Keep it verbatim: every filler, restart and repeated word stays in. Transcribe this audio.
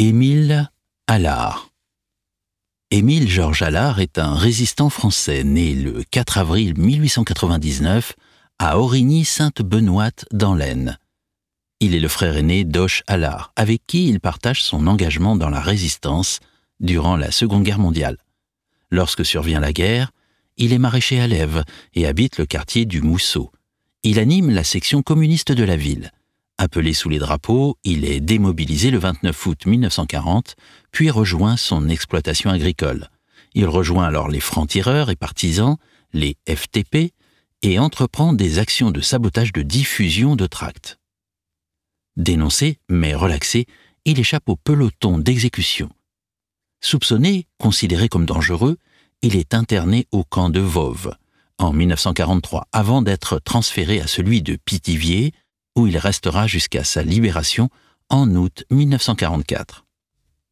Émile Allard. Émile Georges Allard est un résistant français né le quatre avril mille huit cent quatre-vingt-dix-neuf à Origny-Sainte-Benoîte dans l'Aisne. Il est le frère aîné d'Hoche Allard, avec qui il partage son engagement dans la résistance durant la Seconde Guerre mondiale. Lorsque survient la guerre, il est maraîcher à l'Ève et habite le quartier du Mousseau. Il anime la section communiste de la ville. Appelé sous les drapeaux, il est démobilisé le vingt-neuf août mille neuf cent quarante, puis rejoint son exploitation agricole. Il rejoint alors les francs-tireurs et partisans, les F T P, et entreprend des actions de sabotage de diffusion de tracts. Dénoncé, mais relaxé, il échappe au peloton d'exécution. Soupçonné, considéré comme dangereux, il est interné au camp de Voves en mille neuf cent quarante-trois, avant d'être transféré à celui de Pithiviers, où il restera jusqu'à sa libération en août mille neuf cent quarante-quatre.